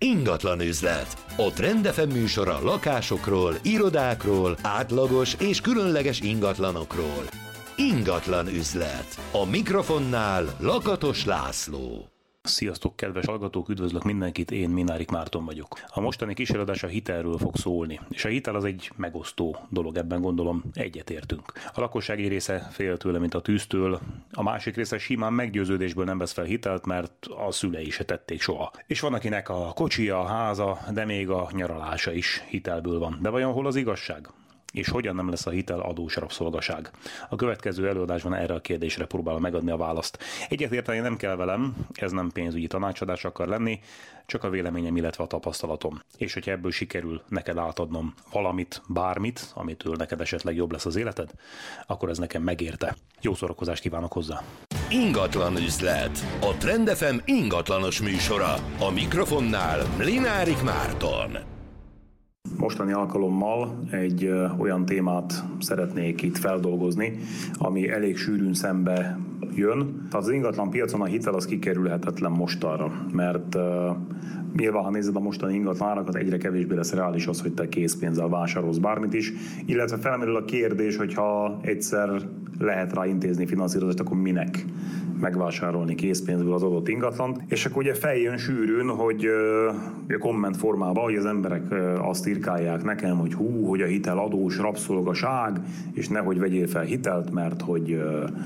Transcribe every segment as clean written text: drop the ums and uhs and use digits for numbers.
Ingatlan üzlet. A Trend FM műsora lakásokról, irodákról, átlagos és különleges ingatlanokról. Ingatlan üzlet. A mikrofonnál Lakatos László. Sziasztok, kedves hallgatók, üdvözlök mindenkit, én Minárik Márton vagyok. A mostani kísérletadás a hitelről fog szólni, és a hitel az egy megosztó dolog, ebben gondolom egyetértünk. A lakosság egy része fél tőle, mint a tűztől, a másik része simán meggyőződésből nem vesz fel hitelt, mert a szülei se tették soha. És van akinek a kocsija, a háza, de még a nyaralása is hitelből van. De vajon hol az igazság? És hogyan nem lesz a hitel adós rabszolgaság? A következő előadásban erre a kérdésre próbálom megadni a választ. Egyetérteni nem kell velem, ez nem pénzügyi tanácsadás akar lenni, csak a véleményem, illetve a tapasztalatom. És hogyha ebből sikerül neked átadnom valamit, bármit, amitől neked esetleg jobb lesz az életed, akkor ez nekem megérte. Jó szórakozást kívánok hozzá! Ingatlan üzlet. A Trend FM ingatlanos műsora. A mikrofonnál Minárik Márton. Mostani alkalommal egy olyan témát szeretnék itt feldolgozni, ami elég sűrűn szembe jön. Tehát az ingatlan piacon a hitel az kikerülhetetlen mostanra, mert nyilván, ha nézed a mostani ingatlan árakat, egyre kevésbé lesz reális az, hogy te készpénzzel vásárolsz bármit is, illetve felmerül a kérdés, hogyha egyszer lehet rá intézni finanszírozást, akkor minek megvásárolni készpénzből az adott ingatlant. És akkor ugye feljön sűrűn, hogy komment formában, hogy az emberek azt írkálják nekem, hogy hogy a hitel adós rabszolgaság, és nehogy vegyél fel hitelt, mert hogy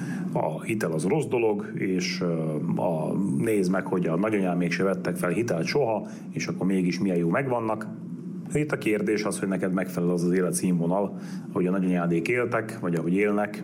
a hitel az rossz dolog, és nézd meg, hogy a nagyanyám mégse vettek fel hitelt soha, és akkor mégis milyen jó megvannak. Itt a kérdés az, hogy neked megfelel az az életszínvonal, ahogy a nagyanyádék éltek, vagy ahogy élnek,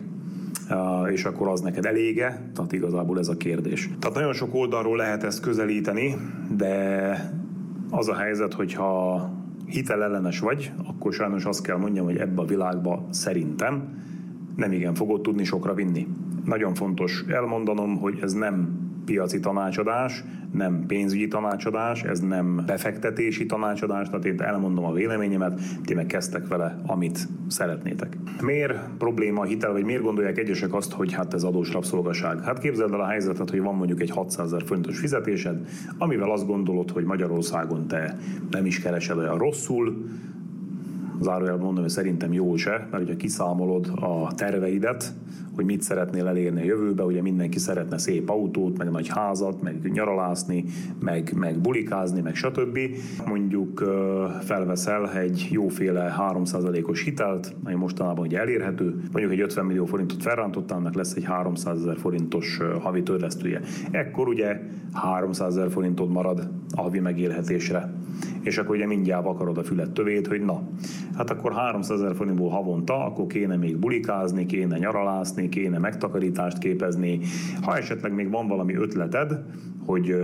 és akkor az neked elége? Tehát igazából ez a kérdés. Tehát nagyon sok oldalról lehet ezt közelíteni, de az a helyzet, hogyha hitelellenes vagy, akkor sajnos azt kell mondjam, hogy ebbe a világba szerintem nem igen fogod tudni sokra vinni. Nagyon fontos elmondanom, hogy ez nem piaci tanácsadás, nem pénzügyi tanácsadás, ez nem befektetési tanácsadás, tehát én elmondom a véleményemet, ti meg kezdtek vele, amit szeretnétek. Miért probléma a hitel, vagy miért gondolják egyesek azt, hogy hát ez adós rabszolgaság? Hát képzeld el a helyzetet, hogy van mondjuk egy 600 000 forintos fizetésed, amivel azt gondolod, hogy Magyarországon te nem is keresed olyan rosszul, zárójelben mondom, hogy szerintem jó se, mert hogyha kiszámolod a terveidet, hogy mit szeretnél elérni a jövőbe, ugye mindenki szeretne szép autót, meg nagy házat, meg nyaralászni, meg bulikázni, meg stb. Mondjuk felveszel egy jóféle 3%-os hitelt, ami mostanában ugye elérhető, mondjuk egy 50 millió forintot felrántottál, annak lesz egy 300 000 forintos havi törlesztője. Ekkor ugye 300 000 forintod marad a havi megélhetésre. És akkor ugye mindjárt vakarod a fület tövét, hogy na, hát akkor 300 000 forintból havonta, akkor kéne még bulikázni, kéne nyaralászni, kéne megtakarítást képezni. Ha esetleg még van valami ötleted, hogy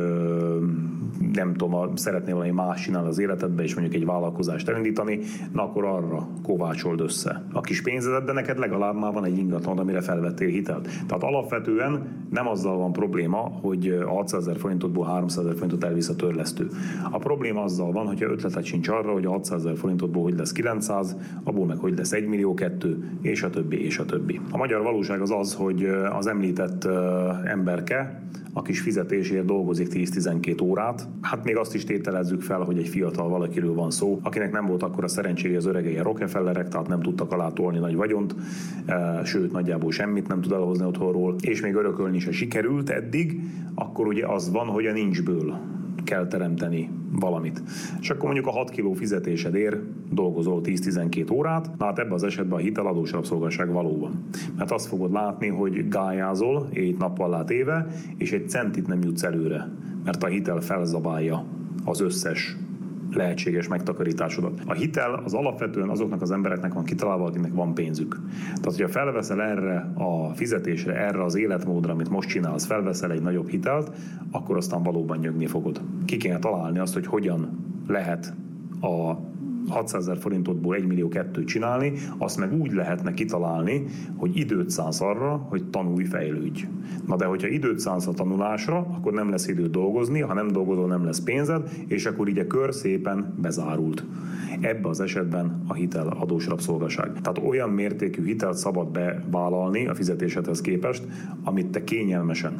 nem tudom, szeretnél valami más csinálni az életedbe, és mondjuk egy vállalkozást elindítani, na akkor arra kovácsold össze a kis pénzedet, de neked legalább már van egy ingatlan, amire felvettél hitelt. Tehát alapvetően nem azzal van probléma, hogy a 600 000 forintotból 300 000 forintot elvisz a törlesztő. A probléma azzal van, hogyha ötleted sincs arra, hogy a 600 000 forintotból hogy lesz 900, abból meg hogy lesz 1 millió 2, és a többi, és a többi. A magyar valóság az az, hogy az említett emberke a kis fizetésért dolgozik 10-12 órát. Hát még azt is tételezzük fel, hogy egy fiatal valakiről van szó, akinek nem volt akkor a szerencséje, az öregei a Rockefellerek, tehát nem tudtak alátolni nagy vagyont, sőt nagyjából semmit nem tud elhozni otthonról, és még örökölni se sikerült eddig, akkor ugye az van, hogy a nincsből kell teremteni valamit. És akkor mondjuk a 6 kiló fizetésedért dolgozol 10-12 órát, hát ebben az esetben a hitel adós rabszolgaság valóban. Mert azt fogod látni, hogy gályázol 7 nappal átéve, és egy centit nem jutsz előre, mert a hitel felzabálja az összes lehetséges megtakarításodat. A hitel az alapvetően azoknak az embereknek van kitalálva, akiknek van pénzük. Tehát, hogyha felveszel erre a fizetésre, erre az életmódra, amit most csinálsz, felveszel egy nagyobb hitelt, akkor aztán valóban nyögni fogod. Ki kéne találni azt, hogy hogyan lehet a 600 000 forintotból 1 millió 2 csinálni, azt meg úgy lehetne kitalálni, hogy időt szánsz arra, hogy tanulj, fejlődj. Na de hogyha időt szánsz a tanulásra, akkor nem lesz időt dolgozni, ha nem dolgozol, nem lesz pénzed, és akkor így a kör szépen bezárult. Ebben az esetben a hitel adós rabszolgaság. Tehát olyan mértékű hitelt szabad bevállalni a fizetésedhez képest, amit te kényelmesen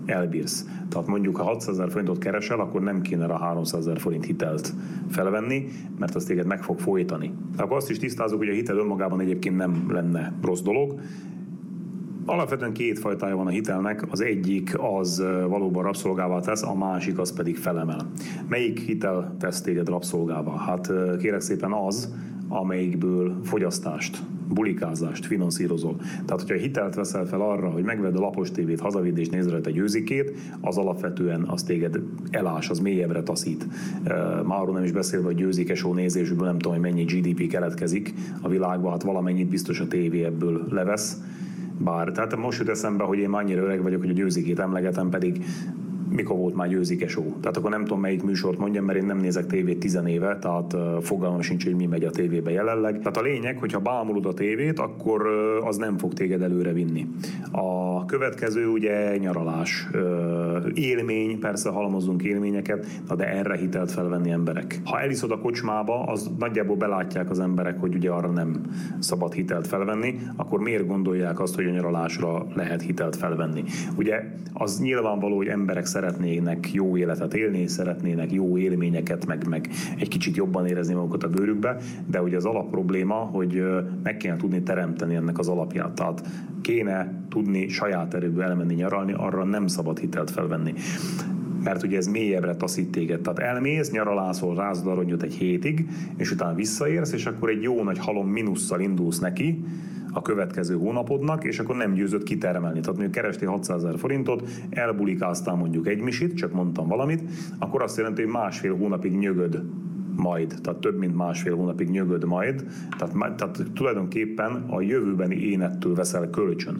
elbírsz. Tehát mondjuk, ha 600 000 forintot keresel, akkor nem kéne rá 300 000 forint hitelt felvenni, mert az téged meg fog folytani. Akkor azt is tisztázunk, hogy a hitel önmagában egyébként nem lenne rossz dolog. Alapvetően két fajtája van a hitelnek, az egyik az valóban rabszolgává tesz, a másik az pedig felemel. Melyik hitel tesz téged rabszolgává? Hát kérek szépen az, amelyikből fogyasztást, bulikázást finanszírozol. Tehát, hogyha hitelt veszel fel arra, hogy megvedd a lapos tévét, hazavidd és nézd rajta egy őzikét, az alapvetően az téged elás, az mélyebbre taszít. Már arról nem is beszélve, hogy őzikesó nézésből nem tudom, hogy mennyi GDP keletkezik a világban, hát valamennyit biztos a tévé ebből levesz. Bár, tehát most jut eszembe, hogy én már annyira öreg vagyok, hogy a győzikét emlegetem, pedig mikor volt már Győzike Show. Tehát akkor nem tudom, melyik műsort mondjam, mert én nem nézek tévét 10 éve, tehát fogalmam sincs, hogy mi megy a tévébe jelenleg. Tehát a lényeg, hogyha bámulod a tévét, akkor az nem fog téged előre vinni. A következő ugye nyaralás, élmény, persze halmozunk élményeket, de erre hitelt felvenni emberek. Ha eliszod a kocsmába, az nagyjából belátják az emberek, hogy ugye arra nem szabad hitelt felvenni, akkor miért gondolják azt, hogy a nyaralásra lehet hitelt felvenni? Ugye az nyilvánvaló, hogy emberek szeretnének jó életet élni, szeretnének jó élményeket, meg egy kicsit jobban érezni magukat a bőrükbe, de ugye az alapprobléma, hogy meg kéne tudni teremteni ennek az alapját. Tehát kéne tudni saját erőből elmenni nyaralni, arra nem szabad hitelt felvenni. Mert ugye ez mélyebbre taszít téged. Tehát elmész, nyaralászol, rázod a rongyot egy hétig, és utána visszaérsz, és akkor egy jó nagy halom mínusszal indulsz neki a következő hónapodnak, és akkor nem győzött kitermelni. Tehát mondjuk kerestél 600 000 forintot, elbulikáztál mondjuk egy misit, csak mondtam valamit, akkor azt jelenti, hogy másfél hónapig nyögöd majd, tehát több mint másfél hónapig nyögöd majd, tehát tulajdonképpen a jövőbeni énettől veszel kölcsön.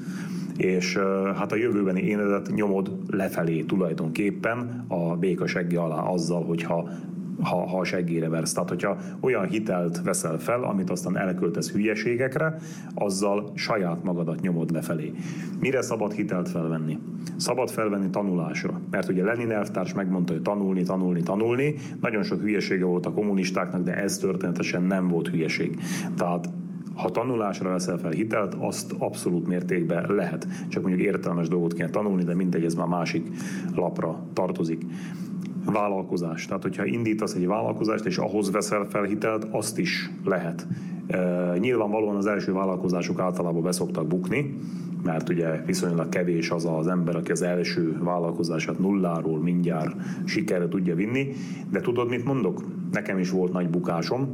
És hát a jövőbeni énedet nyomod lefelé tulajdonképpen a béka segge alá azzal, hogyha a seggére versz. Tehát, hogyha olyan hitelt veszel fel, amit aztán elköltesz hülyeségekre, azzal saját magadat nyomod lefelé. Mire szabad hitelt felvenni? Szabad felvenni tanulásra. Mert ugye Lenin elvtárs megmondta, hogy tanulni. Nagyon sok hülyesége volt a kommunistáknak, de ez történetesen nem volt hülyeség. Tehát ha tanulásra veszel fel hitelt, azt abszolút mértékben lehet. Csak mondjuk értelmes dolgot kéne tanulni, de mindegy, ez már másik lapra tartozik. Vállalkozás. Tehát, hogyha indítasz egy vállalkozást, és ahhoz veszel fel hitelt, azt is lehet. Nyilvánvalóan az első vállalkozások általában be szoktak bukni, mert ugye viszonylag kevés az az ember, aki az első vállalkozását nulláról mindjárt sikerre tudja vinni. De tudod, mit mondok? Nekem is volt nagy bukásom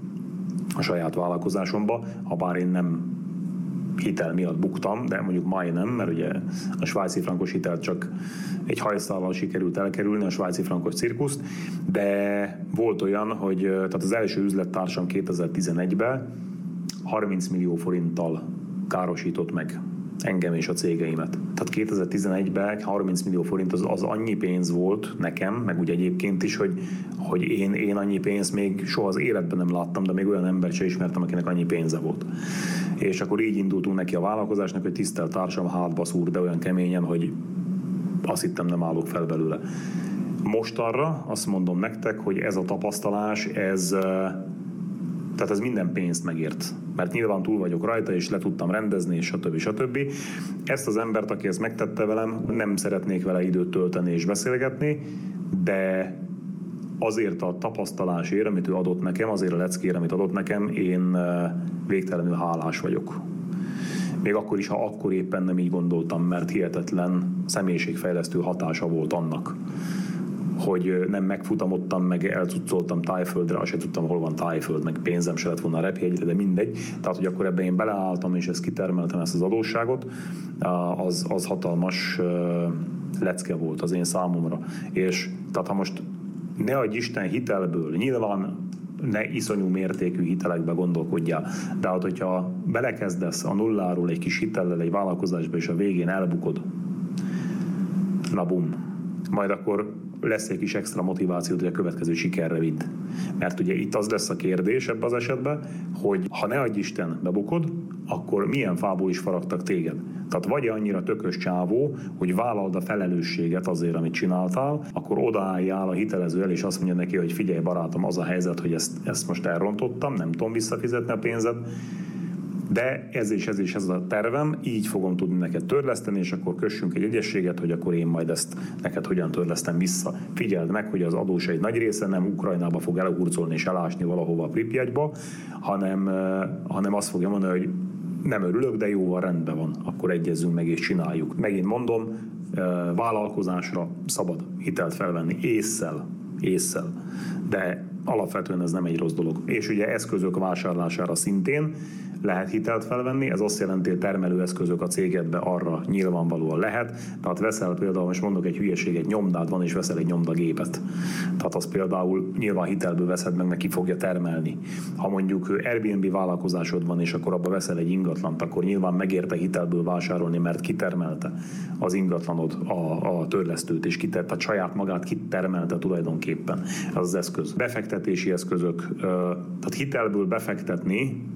a saját vállalkozásomba, ha bár én nem hitel miatt buktam, de mondjuk majdnem, mert ugye a svájci frankos hitelt csak egy hajszálval sikerült elkerülni, a svájci frankos cirkuszt, de volt olyan, hogy tehát az első üzlettársam 2011-ben 30 millió forinttal károsított meg engem és a cégeimet. Tehát 2011-ben 30 millió forint az annyi pénz volt nekem, meg ugye egyébként is, hogy én annyi pénzt még soha az életben nem láttam, de még olyan embert sem ismertem, akinek annyi pénze volt. És akkor így indultunk neki a vállalkozásnak, hogy tisztelt társam, hátba szúr, de olyan keményen, hogy azt hittem, nem állok fel belőle. Most arra azt mondom nektek, hogy ez a tapasztalás, tehát ez minden pénzt megért. Mert nyilván túl vagyok rajta, és le tudtam rendezni, és stb. Ezt az embert, aki ezt megtette velem, nem szeretnék vele időt tölteni és beszélgetni, de azért a tapasztalásért, amit ő adott nekem, azért a leckér, amit adott nekem, én végtelenül hálás vagyok. Még akkor is, ha akkor éppen nem így gondoltam, mert hihetetlen személyiségfejlesztő hatása volt annak, hogy nem megfutamodtam, meg elcuccoltam Tájföldre, azt sem tudtam, hol van Tájföld, meg pénzem se lett volna a repjegyre, de mindegy. Tehát, hogy akkor ebben én beleálltam, és ezt kitermeltem, ezt az adósságot, az hatalmas lecke volt az én számomra. És tehát, ha most ne adj Isten hitelből, nyilván ne iszonyú mértékű hitelekbe gondolkodjál, de hát, hogyha belekezdesz a nulláról egy kis hitellel egy vállalkozásba, és a végén elbukod, na bum, majd akkor lesz egy kis extra motivációt, hogy a következő sikerre vidd. Mert ugye itt az lesz a kérdés ebben az esetben, hogy ha ne adj Isten bebukod, akkor milyen fából is faragtak téged. Tehát vagy annyira tökös csávó, hogy vállald a felelősséget azért, amit csináltál, akkor odaálljál a hitelező el, és azt mondja neki, hogy figyelj barátom, az a helyzet, hogy ezt most elrontottam, nem tudom visszafizetni a pénzed, De ez a tervem, így fogom tudni neked törleszteni, és akkor kössünk egy egyességet, hogy akkor én majd ezt neked hogyan törlesztem vissza. Figyeld meg, hogy az adósaid nagy része nem Ukrajnába fog elhurcolni és elásni valahova a Pripyatba, hanem azt fogja mondani, hogy nem örülök, de jóval rendben van, akkor egyezzünk meg és csináljuk. Megint mondom, vállalkozásra szabad hitelt felvenni ésszel, de alapvetően ez nem egy rossz dolog. És ugye eszközök vásárlására szintén lehet hitelt felvenni, ez azt jelenti, hogy termelőeszközök a cégedbe arra nyilvánvalóan lehet. Tehát veszel például, most mondok egy hülyeséget, nyomdád van és veszel egy nyomdagépet. Tehát az például nyilván hitelből veszed meg, ki fogja termelni. Ha mondjuk Airbnb vállalkozásod van, és akkor abba veszel egy ingatlant, akkor nyilván megérte hitelből vásárolni, mert kitermelte az ingatlanod a törlesztőt, és tehát saját magát kitermelte tulajdonképpen. Ez az eszköz. Befektetési eszközök, tehát hitelből befektetni,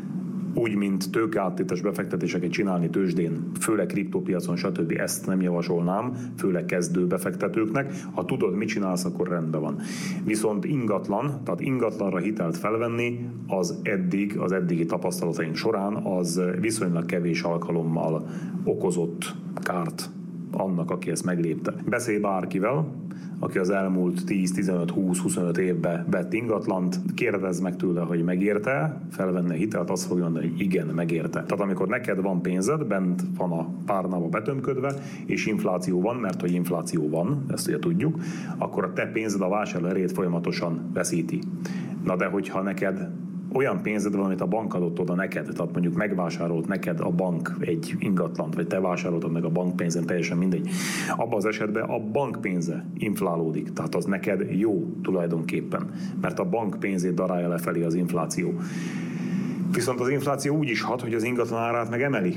úgy, mint tőkeáttétes befektetéseket csinálni tőzsdén, főleg kriptópiacon, stb. Ezt nem javasolnám, főleg kezdő befektetőknek. Ha tudod, mit csinálsz, akkor rendben van. Viszont tehát ingatlanra hitelt felvenni, az eddigi tapasztalataink során az viszonylag kevés alkalommal okozott kárt annak, aki ezt meglépte. Beszélj bárkivel, aki az elmúlt 10-15-20-25 évben vett ingatlant, kérdezz meg tőle, hogy megérte, felvenne hitelt, azt fogja mondani, hogy igen, megérte. Tehát amikor neked van pénzed, bent van a párnába betömködve, és infláció van, mert hogy infláció van, ezt ugye tudjuk, akkor a te pénzed a vásárló erejét folyamatosan veszíti. Na de hogyha neked olyan pénzed van, amit a bank adott oda neked, tehát mondjuk megvásárolt neked a bank egy ingatlant, vagy te vásároltad meg a bank pénzen, teljesen mindegy. Abban az esetben a bank pénze inflálódik, tehát az neked jó tulajdonképpen, mert a bank pénzét darálja lefelé az infláció. Viszont az infláció úgy is hat, hogy az ingatlan árát meg emeli.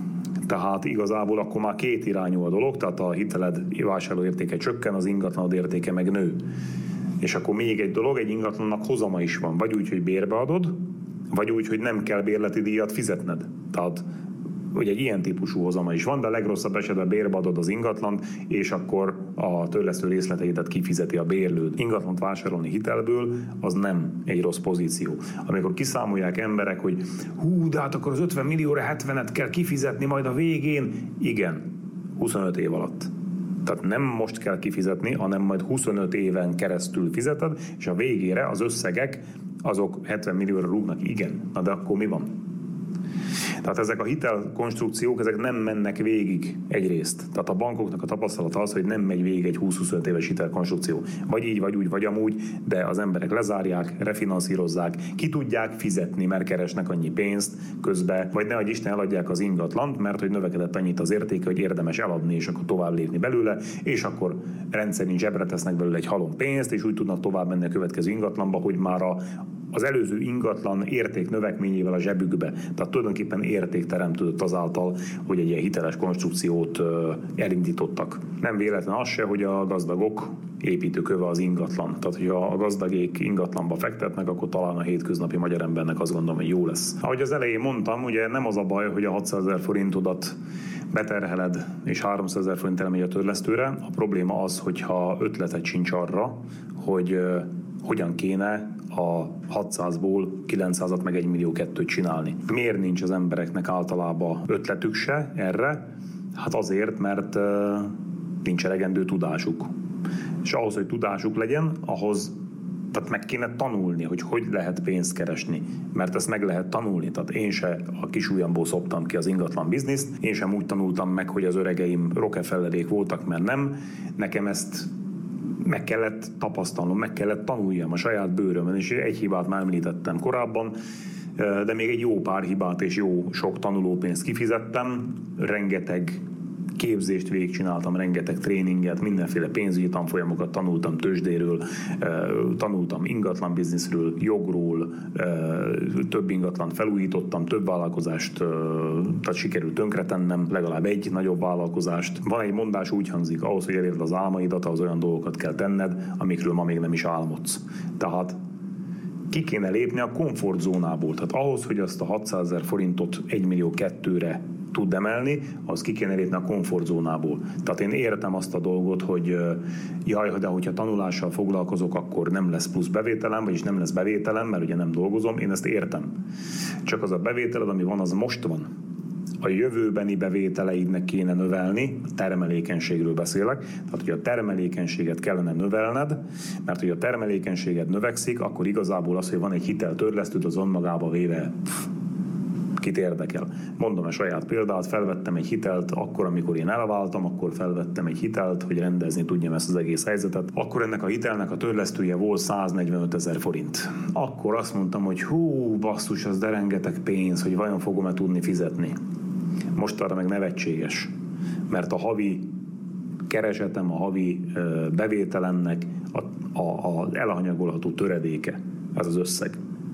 Tehát igazából akkor már két irányú a dolog, tehát a hiteled vásárlóértéke csökken, az ingatlanod értéke meg nő. És akkor még egy dolog, egy ingatlannak hozama is van. Vagy úgy, hogy bérbe adod, vagy úgy, hogy nem kell bérleti díjat fizetned. Tehát hogy egy ilyen típusú hozama is van, de a legrosszabb esetben bérbe adod az ingatlant, és akkor a törlesztő részleteidet kifizeti a bérlőd. Ingatlant vásárolni hitelből, az nem egy rossz pozíció. Amikor kiszámolják emberek, hogy de hát akkor az 50 millióra 70-et kell kifizetni majd a végén. Igen, 25 év alatt. Tehát nem most kell kifizetni, hanem majd 25 éven keresztül fizeted, és a végére az összegek azok 70 millióra rúgnak. Igen, na de akkor mi van? Tehát ezek a hitelkonstrukciók, ezek nem mennek végig egyrészt. Tehát a bankoknak a tapasztalata az, hogy nem megy végig egy 20-25 éves hitelkonstrukció. Vagy így, vagy úgy, vagy amúgy, de az emberek lezárják, refinanszírozzák, ki tudják fizetni, mert keresnek annyi pénzt közben, vagy nehogy Isten eladják az ingatlant, mert hogy növekedett annyit az értéke, hogy érdemes eladni, és akkor tovább lépni belőle, és akkor rendszerint zsebre tesznek belőle egy halom pénzt, és úgy tudnak tovább menni a következő ingatlanba, hogy már az előző ingatlan érték növekményével a zsebükbe. Tehát tulajdonképpen érték teremtődött azáltal, hogy egy ilyen hiteles konstrukciót elindítottak. Nem véletlen az se, hogy a gazdagok építőköve az ingatlan. Tehát, hogyha a gazdagék ingatlanba fektetnek, akkor talán a hétköznapi magyar embernek azt gondolom, hogy jó lesz. Ahogy az elején mondtam, ugye nem az a baj, hogy a 600 000 forintodat beterheled, és 300 000 forint elmegy a törlesztőre. A probléma az, hogyha ötleted sincs arra, hogy hogyan kéne a 600-ból 900-at meg 1 millió 2-t csinálni. Miért nincs az embereknek általában ötletük se erre? Hát azért, mert nincs elegendő tudásuk. És ahhoz, hogy tudásuk legyen, tehát meg kéne tanulni, hogy lehet pénzt keresni. Mert ezt meg lehet tanulni. Tehát én se a kisujjamból szoptam ki az ingatlan bizniszt, én sem úgy tanultam meg, hogy az öregeim Rockefellerék voltak, mert nem. Nekem ezt meg kellett tapasztalnom, meg kellett tanuljam a saját bőrömön, és egy hibát már említettem korábban, de még egy jó pár hibát és jó sok tanulópénzt kifizettem, rengeteg képzést végigcsináltam, rengeteg tréninget, mindenféle pénzügyi tanfolyamokat tanultam tőzsdéről, tanultam ingatlan bizniszről, jogról, több ingatlant felújítottam, több vállalkozást, tehát sikerült tönkretennem, legalább egy nagyobb vállalkozást. Van egy mondás, úgy hangzik, ahhoz, hogy elérd az álmaidat, ahhoz olyan dolgokat kell tenned, amikről ma még nem is álmodsz. Tehát ki kéne lépni a komfortzónából. Tehát ahhoz, hogy azt a 600 000 forintot 1 millió 2-re tud emelni, az ki kéne lépni a komfortzónából. Tehát én értem azt a dolgot, hogy jaj, de hogyha tanulással foglalkozok, akkor nem lesz plusz bevételem, vagyis nem lesz bevételem, mert ugye nem dolgozom, én ezt értem. Csak az a bevételed, ami van, az most van. A jövőbeni bevételeidnek kéne növelni, a termelékenységről beszélek, tehát hogy a termelékenységet kellene növelned, mert hogy a termelékenységed növekszik, akkor igazából az, hogy van egy hiteltörlesztőt, az önmagába véve kit érdekel. Mondom a saját példát, felvettem egy hitelt, akkor, amikor én elváltam, akkor felvettem egy hitelt, hogy rendezni tudjam ezt az egész helyzetet. Akkor ennek a hitelnek a törlesztője volt 145 000 forint. Akkor azt mondtam, hogy hú, basszus, az de rengeteg pénz, hogy vajon fogom-e tudni fizetni. Most arra meg nevetséges, mert a havi keresetem, a havi bevételemnek az elhanyagolható töredéke, ez az összeg.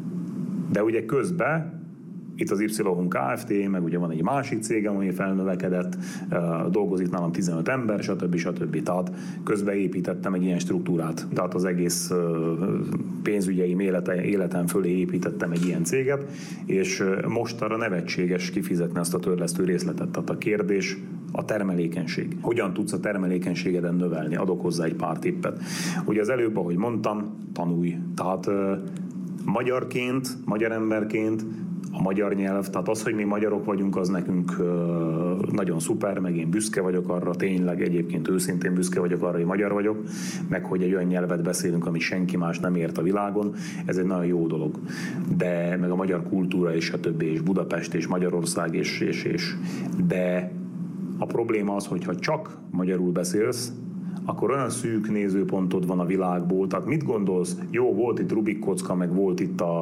De ugye közben itt az YH Kft., meg ugye van egy másik cégem, ami felnövekedett, dolgozik nálam 15 ember, stb. Tehát közben építettem egy ilyen struktúrát. Tehát az egész pénzügyeim életem fölé építettem egy ilyen céget, és most arra nevetséges kifizetni azt a törlesztő részletet. Tehát a kérdés a termelékenység. Hogyan tudsz a termelékenységeden növelni? Adok hozzá egy pár tippet. Ugye az előbb, ahogy mondtam, tanulj. Tehát magyarként, magyar emberként a magyar nyelv, tehát az, hogy mi magyarok vagyunk, az nekünk nagyon szuper, meg én büszke vagyok arra, tényleg egyébként őszintén büszke vagyok arra, hogy magyar vagyok, meg hogy egy olyan nyelvet beszélünk, ami senki más nem ért a világon, ez egy nagyon jó dolog. De meg a magyar kultúra és a többi, és Budapest és Magyarország, és. De a probléma az, hogyha csak magyarul beszélsz, akkor olyan szűk nézőpontod van a világból. Tehát mit gondolsz? Jó, volt itt Rubik kocka, meg volt itt a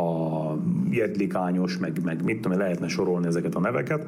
jedlikányos, meg mit tudom, lehetne sorolni ezeket a neveket,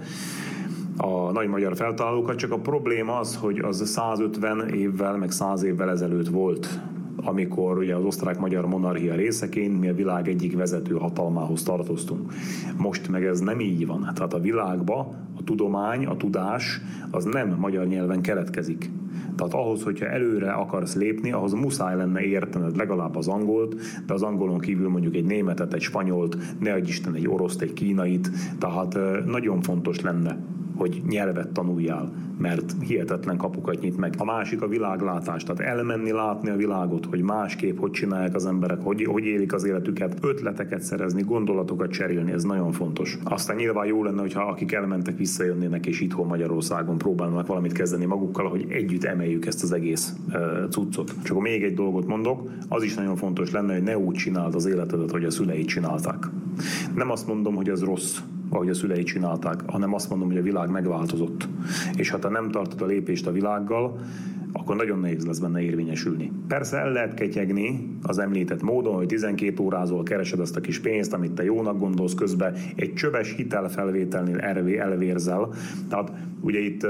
a nagy magyar feltalálókat, csak a probléma az, hogy az 150 évvel, meg 100 évvel ezelőtt volt, amikor ugye az osztrák-magyar monarchia részeként mi a világ egyik vezető hatalmához tartoztunk. Most meg ez nem így van. Tehát a világban a tudomány, a tudás az nem magyar nyelven keletkezik. Tehát ahhoz, hogyha előre akarsz lépni, ahhoz muszáj lenne értened legalább az angolt, de az angolon kívül mondjuk egy németet, egy spanyolt, ne adj Isten egy oroszt, egy kínait. Tehát nagyon fontos lenne, hogy nyelvet tanuljál, mert hihetetlen kapukat nyit meg. A másik a világlátás, tehát elmenni látni a világot, hogy másképp hogy csinálják az emberek, hogy élik az életüket, ötleteket szerezni, gondolatokat cserélni, ez nagyon fontos. Aztán nyilván jó lenne, hogyha akik elmentek, visszajönnének, és itthon Magyarországon próbálnak valamit kezdeni magukkal, hogy együtt emeljük ezt az egész cuccot. Csak akkor még egy dolgot mondok, az is nagyon fontos lenne, hogy ne úgy csináld az életedet, hogy a szüleid csinálták. Nem azt mondom, hogy ez rossz, ahogy a szüleid csinálták, hanem azt mondom, hogy a világ megváltozott. És ha te nem tartod a lépést a világgal, akkor nagyon nehéz lesz benne érvényesülni. Persze el lehet ketyegni az említett módon, hogy 12 órázol keresed azt a kis pénzt, amit te jónak gondolsz, közben egy csöves hitelfelvételnél elvérzel. Tehát ugye itt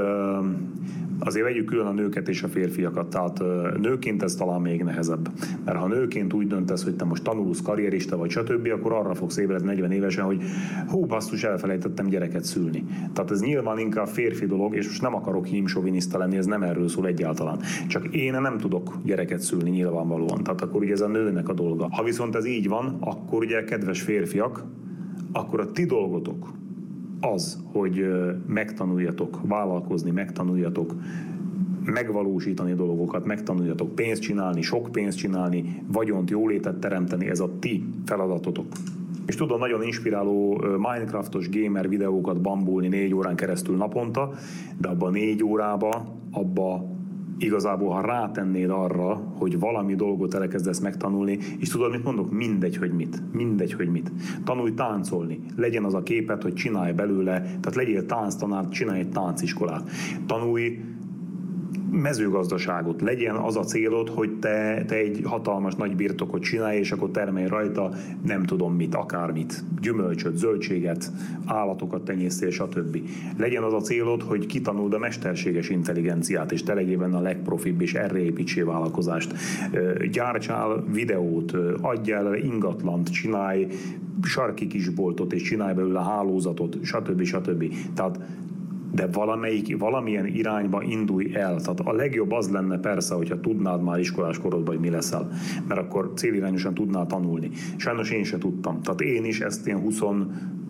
azért vegyük külön a nőket és a férfiakat, tehát nőként ez talán még nehezebb. Mert ha nőként úgy döntesz, hogy te most tanulsz, karrierista vagy stb., akkor arra fogsz ébredni 40 évesen, hogy hú, basszus, elfelejtettem gyereket szülni. Tehát ez nyilván inkább férfi dolog, és most nem akarok hímsoviniszta lenni, ez nem erről szól egyáltalán. Csak én nem tudok gyereket szülni nyilvánvalóan, tehát akkor ugye ez a nőnek a dolga. Ha viszont ez így van, akkor ugye, kedves férfiak, akkor a ti dolgotok az, hogy megtanuljatok vállalkozni, megtanuljatok megvalósítani dolgokat, megtanuljatok pénzt csinálni, sok pénzt csinálni, vagyont, jólétet teremteni, ez a ti feladatotok. És tudom nagyon inspiráló Minecraftos gamer videókat bambulni 4 órán keresztül naponta, de abban 4 órába, igazából, ha rátennéd arra, hogy valami dolgot elkezdesz megtanulni, és tudod, mit mondok? Mindegy, hogy mit. Tanulj táncolni. Legyen az a képet, hogy csinálj belőle, tehát legyél tánctanár, csinálj egy tánciskolát. Tanulj mezőgazdaságot. Legyen az a célod, hogy te egy hatalmas nagy birtokot csinálj, és akkor termelj rajta nem tudom mit, akármit. Gyümölcsöt, zöldséget, állatokat tenyésztél, stb. Legyen az a célod, hogy kitanuld a mesterséges intelligenciát, és te legyél benne a legprofibb, és erre építsél vállalkozást. Gyártsál videót, adjál ingatlant, csinálj sarki kisboltot, és csinálj belőle hálózatot, stb. Tehát de valamilyen irányba indulj el. Tehát a legjobb az lenne persze, hogyha tudnád már iskolás korodban, hogy mi leszel, mert akkor célirányosan tudnál tanulni. Sajnos én se tudtam. Tehát én is ezt ilyen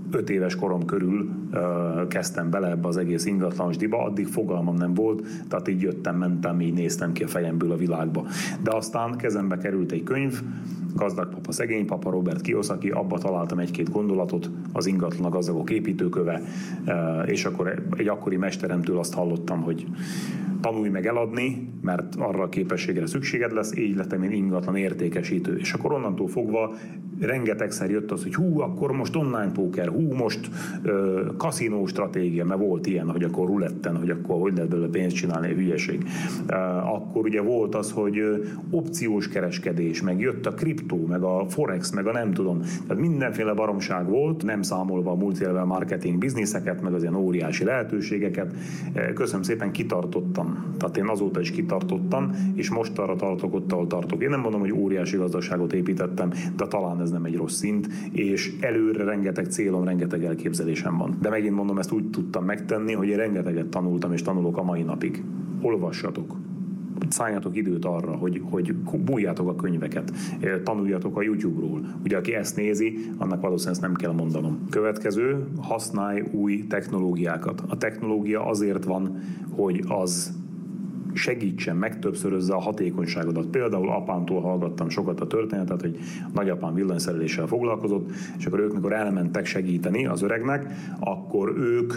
5 éves korom körül kezdtem bele ebbe az egész ingatlanosdiba, addig fogalmam nem volt, tehát így jöttem, mentem, így néztem ki a fejemből a világba. De aztán kezembe került egy könyv, Gazdag papa, szegény papa, Robert Kiyosaki, abba találtam egy-két gondolatot, az ingatlan a gazdagok építőköve, és akkor egy akkori mesteremtől azt hallottam, hogy tanulj meg eladni, mert arra a képességre szükséged lesz, így lettem én ingatlan értékesítő. És akkor onnantól fogva rengetegszer jött az, hogy akkor most online póker, most kaszinó stratégia, mert volt ilyen, hogy akkor ruletten, hogy akkor hogy lehet belőle pénzt csinálni, hülyeség. Akkor ugye volt az, hogy opciós kereskedés, meg jött a kriptó, meg a forex, meg a nem tudom. Tehát mindenféle baromság volt, nem számolva a multilevel marketing bizniszeket, meg az ilyen óriási lehetőségeket. Köszönöm szépen, kitartottam. Tehát én azóta is kitartottam, és most arra tartok ott, ahol tartok. Én nem mondom, hogy óriási gazdaságot építettem, de talán ez nem egy rossz szint, és előre rengeteg célom, rengeteg elképzelésem van. De megint mondom, ezt úgy tudtam megtenni, hogy én rengeteget tanultam, és tanulok a mai napig. Olvassatok. Szálljatok időt arra, hogy bújjátok a könyveket, tanuljatok a YouTube-ról. Ugye, aki ezt nézi, annak valószínűleg ezt nem kell mondanom. Következő, használj új technológiákat. A technológia azért van, hogy az segítsen, megtöbbszörözze a hatékonyságodat. Például apámtól hallgattam sokat a történetet, hogy nagyapám villanyszereléssel foglalkozott, és akkor ők, mikor elmentek segíteni az öregnek, akkor ők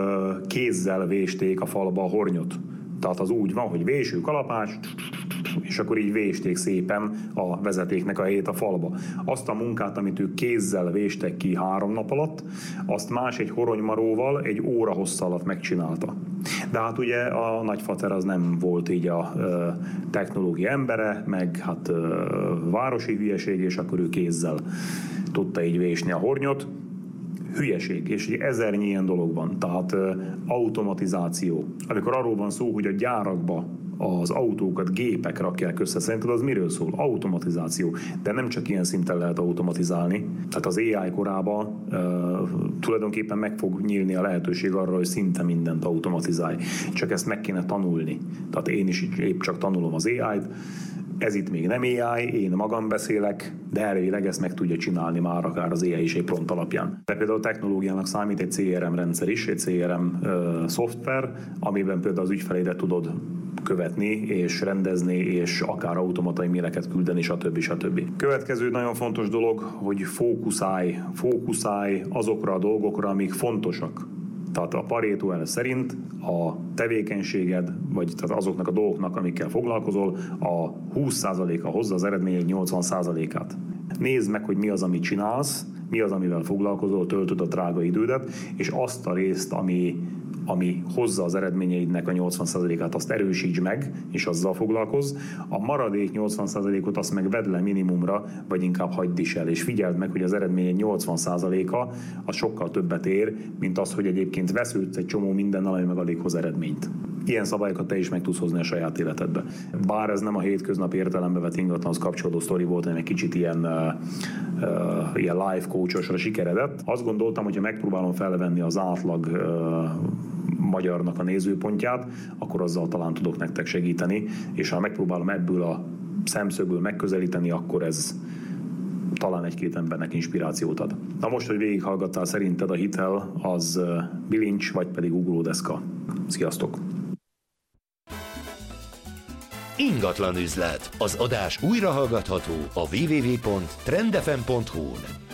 kézzel vésték a falba a hornyot. Tehát az úgy van, hogy véső, kalapács, és akkor így vésték szépen a vezetéknek a helyét a falba. Azt a munkát, amit ők kézzel véstek ki 3 nap alatt, azt más egy horonymaróval egy óra hossz alatt megcsinálta. De hát ugye a nagyfater az nem volt így a technológia embere, meg hát városi hülyeség, és akkor ő kézzel tudta így vésni a hornyot. Hülyeség, és ezernyi ilyen dolog van. Tehát automatizáció. Amikor arról van szó, hogy a gyárakba az autókat gépek rakják össze, szerinted az miről szól? Automatizáció. De nem csak ilyen szinten lehet automatizálni. Tehát az AI korában tulajdonképpen meg fog nyílni a lehetőség arra, hogy szinte mindent automatizálj. Csak ezt meg kéne tanulni. Tehát én is épp csak tanulom az AI-t. Ez itt még nem AI, én magam beszélek, de elvileg ezt meg tudja csinálni már akár az AI is egy prompt alapján. De például a technológiának számít egy CRM rendszer is, egy CRM szoftver, amiben például az ügyfeleidet tudod követni és rendezni, és akár automata e-maileket küldeni, stb. Következő nagyon fontos dolog, hogy fókuszálj azokra a dolgokra, amik fontosak. Tehát a Pareto elv szerint a tevékenységed, vagy tehát azoknak a dolgoknak, amikkel foglalkozol, a 20%-a hozza az eredményed 80%-át. Nézd meg, hogy mi az, amit csinálsz, mi az, amivel foglalkozol, töltöd a drága idődet, és azt a részt, ami hozza az eredményeidnek a 80%-át, azt erősíts meg, és azzal foglalkozz. A maradék 80%-ot azt meg vedd le minimumra, vagy inkább hagyd is el, és figyeld meg, hogy az eredményed 80%-a az sokkal többet ér, mint az, hogy egyébként vesződsz egy csomó mindennel, ami meg alig hoz eredményt. Ilyen szabályokat te is meg tudsz hozni a saját életedbe. Bár ez nem a hétköznap értelembe vett ingatlanhoz kapcsolódó sztori volt, hanem egy kicsit ilyen life coachosra sikeredett. Azt gondoltam, hogy ha megpróbálom felvenni az átlag magyarnak a nézőpontját, akkor azzal talán tudok nektek segíteni, és ha megpróbálom ebből a szemszögből megközelíteni, akkor ez talán 1-2 embernek inspirációt ad. Na most, hogy végighallgattál, szerinted a hitel az bilincs, vagy pedig ugródeszka? Sziasztok! Ingatlan üzlet. Az adás újra hallgatható a www.trendfm.hu-n.